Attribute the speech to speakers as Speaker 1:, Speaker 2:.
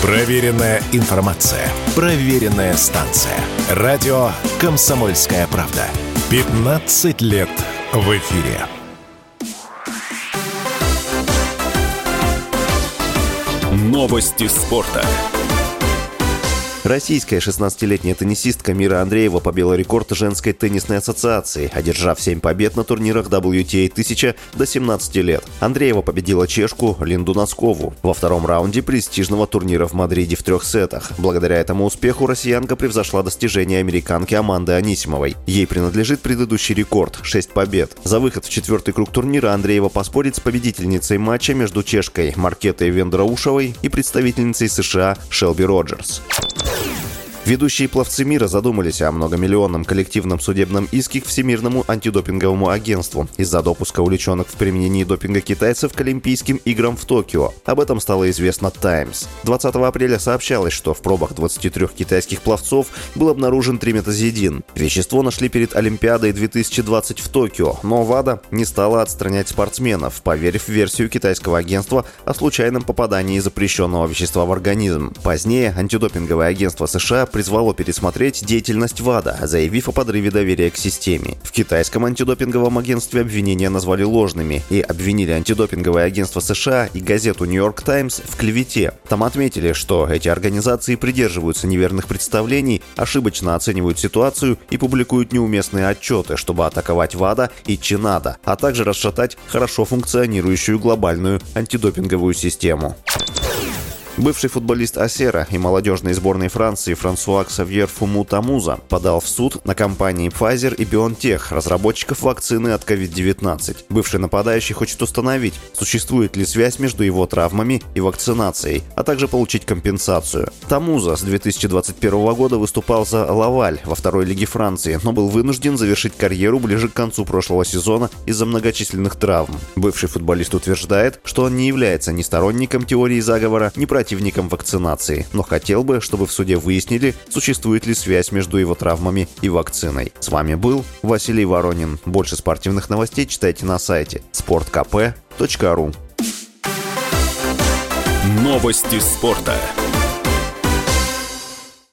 Speaker 1: Проверенная информация. Проверенная станция. Радио «Комсомольская правда». 15 лет в эфире. Новости спорта.
Speaker 2: Российская 16-летняя теннисистка Мира Андреева побила рекорд женской теннисной ассоциации, одержав 7 побед на турнирах WTA 1000 до 17 лет. Андреева победила чешку Линду Носкову во втором раунде престижного турнира в Мадриде в 3 сетах. Благодаря этому успеху россиянка превзошла достижения американки Аманды Анисимовой. Ей принадлежит предыдущий рекорд – 6 побед. За выход в 4-й круг турнира Андреева поспорит с победительницей матча между чешкой Маркетой Вендраушевой и представительницей США Шелби Роджерс. Ведущие пловцы мира задумались о многомиллионном коллективном судебном иске к Всемирному антидопинговому агентству из-за допуска увлеченных в применении допинга китайцев к Олимпийским играм в Токио. Об этом стало известно «Таймс». 20 апреля сообщалось, что в пробах 23 китайских пловцов был обнаружен триметазидин. Вещество нашли перед Олимпиадой 2020 в Токио, но ВАДА не стала отстранять спортсменов, поверив в версию китайского агентства о случайном попадании запрещенного вещества в организм. Позднее антидопинговое агентство США призвало пересмотреть деятельность ВАДА, заявив о подрыве доверия к системе. В китайском антидопинговом агентстве обвинения назвали ложными и обвинили антидопинговое агентство США и газету «Нью-Йорк Таймс» в клевете. Там отметили, что эти организации придерживаются неверных представлений, ошибочно оценивают ситуацию и публикуют неуместные отчеты, чтобы атаковать ВАДА и Чинада, а также расшатать хорошо функционирующую глобальную антидопинговую систему. Бывший футболист Асера и молодежной сборной Франции Франсуа Ксавьер Фуму-Тамуза подал в суд на компании Pfizer и BioNTech, разработчиков вакцины от COVID-19. Бывший нападающий хочет установить, существует ли связь между его травмами и вакцинацией, а также получить компенсацию. Тамуза с 2021 года выступал за Лаваль во второй лиге Франции, но был вынужден завершить карьеру ближе к концу прошлого сезона из-за многочисленных травм. Бывший футболист утверждает, что он не является ни сторонником теории заговора, ни противником вакцинации, но хотел бы, чтобы в суде выяснили, существует ли связь между его травмами и вакциной. С вами был Василий Воронин. Больше спортивных новостей читайте на сайте sportkp.ru.
Speaker 1: Новости спорта.